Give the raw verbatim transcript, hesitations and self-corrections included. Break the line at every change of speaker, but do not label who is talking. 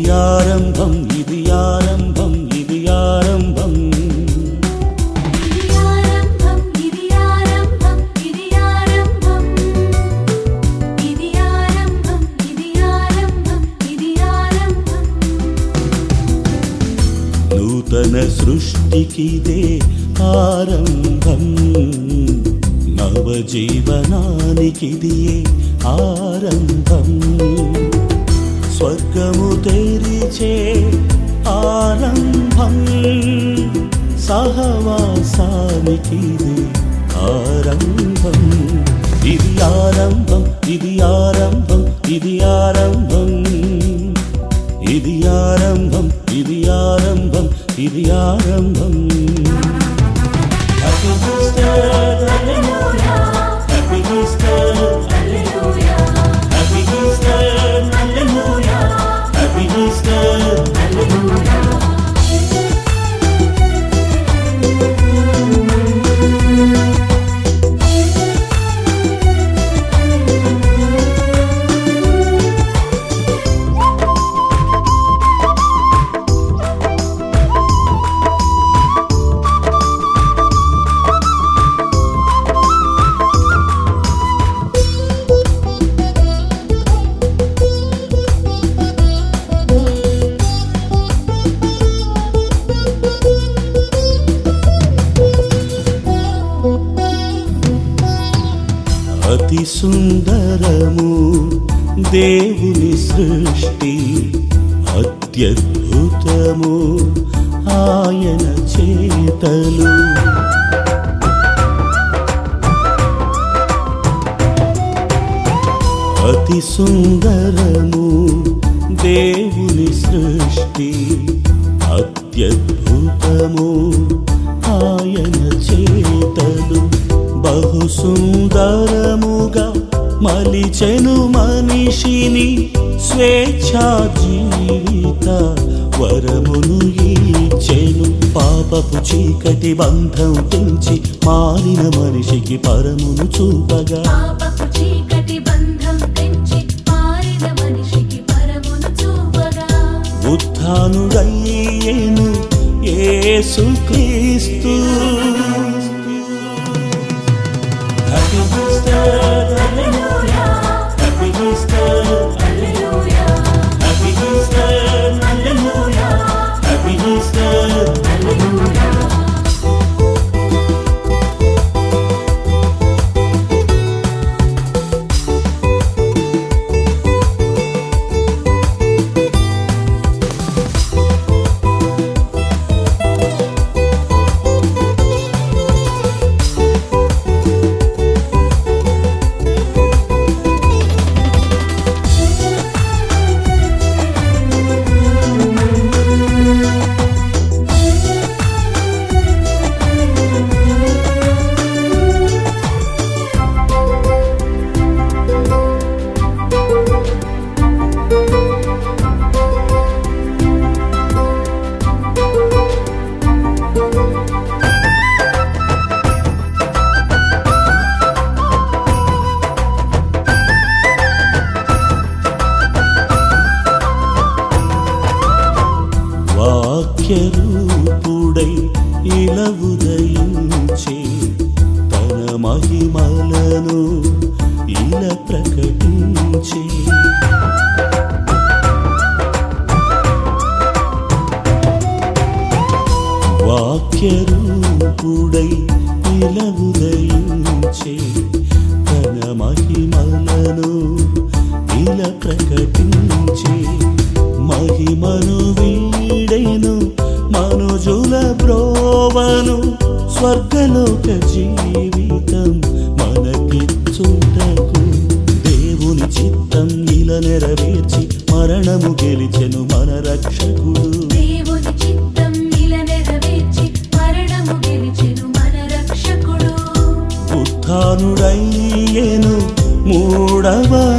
ఆరంభం ఇది ఆరంభం ఇది ఆరంభం నూతన సృష్టికిదే ఆరంభం నవజీవనానికిదే ఆరంభం స్వర్గము తెరిచే ఆరంభం సహవాసానికిదే ఆరంభం ఇది ఆరంభం ఇది ఆరంభం ఇది ఆరంభం ఇది ఆరంభం ఇది ఆరంభం ఇది ఆరంభం Happy Easter, Hallelujah. Happy Easter, Hallelujah. Happy Easter, Hallelujah. Happy Easter, Hallelujah. అతి సుందరము దేవుని సృష్టి అత్యద్భుతము ఆయన చేతలు అతి సుందరము దేవుని సృష్టి అత్యద్భుతము ఆయన చేతలు బహు సుందరముగా మలిచెను మనిషిని స్వేచ్ఛా జీవిత వరమును ఇచ్చెను పాపపు చీకటి బంధం తెంచి మారిన మనిషికి పరమును చూపగా
పాపపు చీకటి బంధం తెంచి మారిన మనిషికి పరమును చూపగా
ఉత్థానుడయ్యేను యేసుక్రీస్తు Happy Easter, Hallelujah. Happy Easter, Hallelujah. Happy Easter, Hallelujah. Happy Easter, Hallelujah. వాక్యరూపుడై ఇలా ఉదయించే తన మహిమలను ఇలా ప్రకటించే వాక్యరూపుడై ఇలా ఉదయించే తన మహిమలను ఇలా ప్రకటించే మహిమను వీడెను మనుజుల బ్రోవను స్వర్గలోక జీవితం మనకిచ్చుటకు దేవుని చిత్తం ఇలా నెరవేర్చి మరణము గెలిచెను మన రక్షకుడు
దేవుని చిత్తం ఇలా నెరవేర్చి మరణము గెలిచెను మన రక్షకుడు
ఉత్థానుడయ్యేను మూడవ